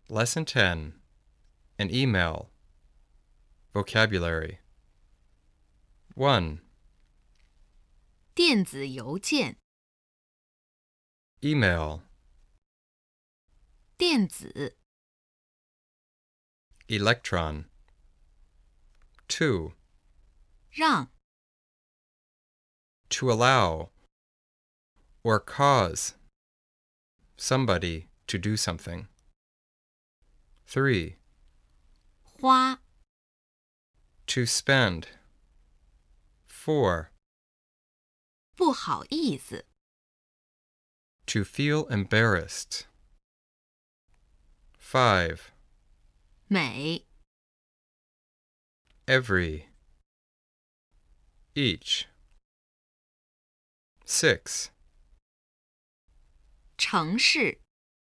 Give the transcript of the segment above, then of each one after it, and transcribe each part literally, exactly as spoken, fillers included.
Lesson ten. An email. Vocabulary. one. 电子邮件， Email. 电子， Electron. two. 让， To allow or cause somebody to do something. three. 花， To spend. four. 不好意思， To feel embarrassed. five. 美， Every. Each. six. 城市，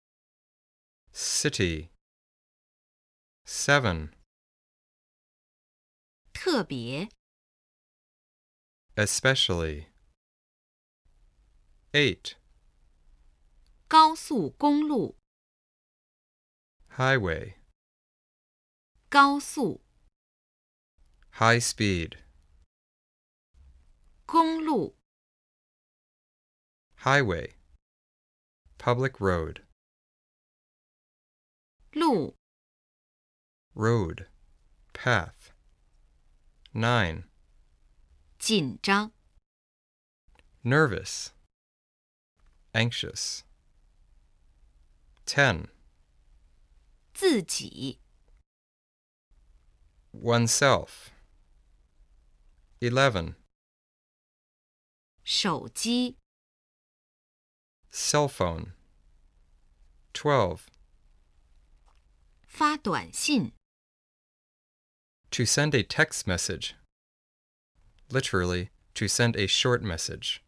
City. seven. 特别， Especially. eight. 高速公路， Highway. 高速， High speed. 公路， Highway. Public road. 路， Road. Path. nine. 紧张， Nervous. Anxious. ten. 自己， Oneself. eleven. 手机， Cell phone. twelve. 发短信， To send a text message. Literally, to send a short message.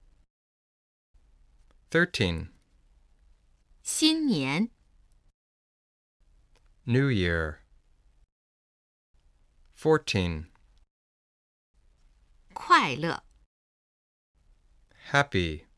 thirteen. 新年， New Year. fourteen. 快乐。 Happy.